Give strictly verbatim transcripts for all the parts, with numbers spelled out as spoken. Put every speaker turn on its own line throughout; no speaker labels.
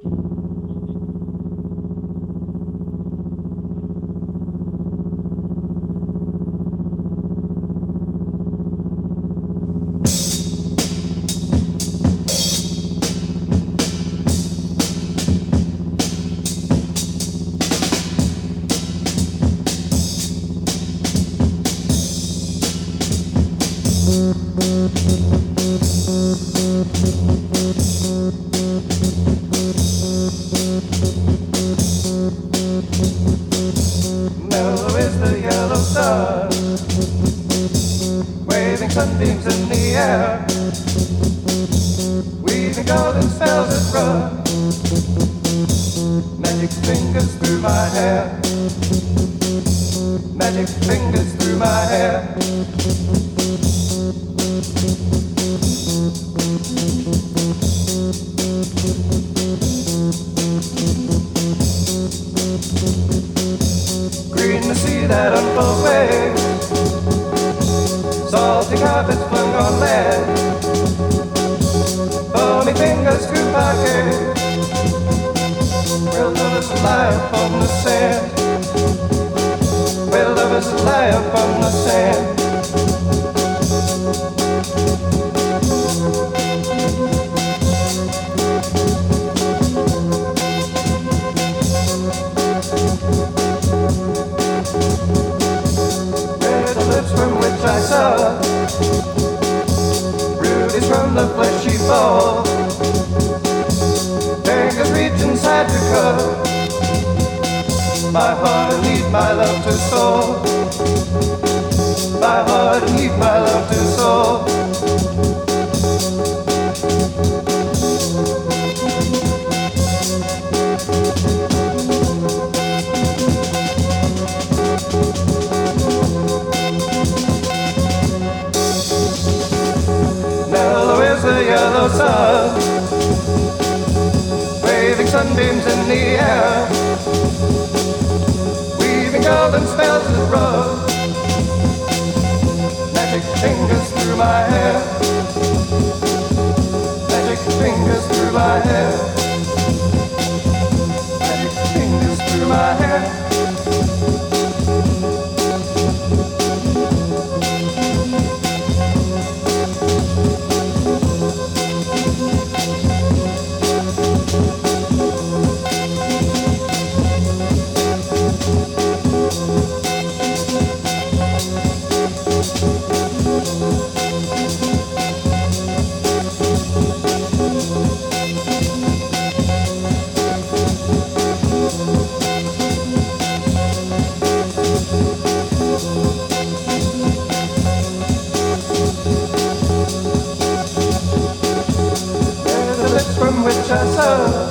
Mellow is the yellow sun, waving sunbeams in the air, weaving golden spells that run, magic fingers through my hair, magic fingers through my hair. Green to see that unfold way, salty carpets flung on land, foamy fingers through parquet, where lovers lie upon the sand, where lovers lie upon the sand. From which I saw rubies from the fleshy ball, fingers reach inside to cup my heart and need my love to soul, my heart and need my love to soul. The yellow sun, waving sunbeams in the air, weaving golden spells that run, magic fingers through my hair, magic fingers through my hair, magic fingers through my hair. From which I saw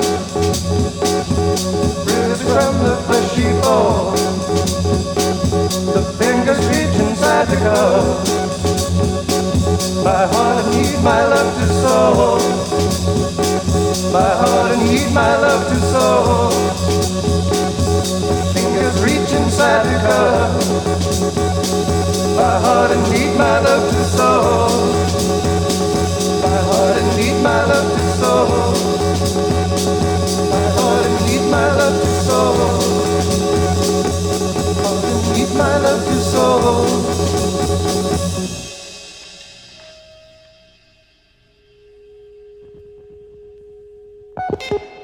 bruises from the fleshy ball, the fingers reach inside the cup, my heart and need my love to soul, my heart and need my love to soul, fingers reach inside the cup, my heart and need my love to soul, my heart and need my love to soul, my heart and need my love to soul, my heart and need my love to soul.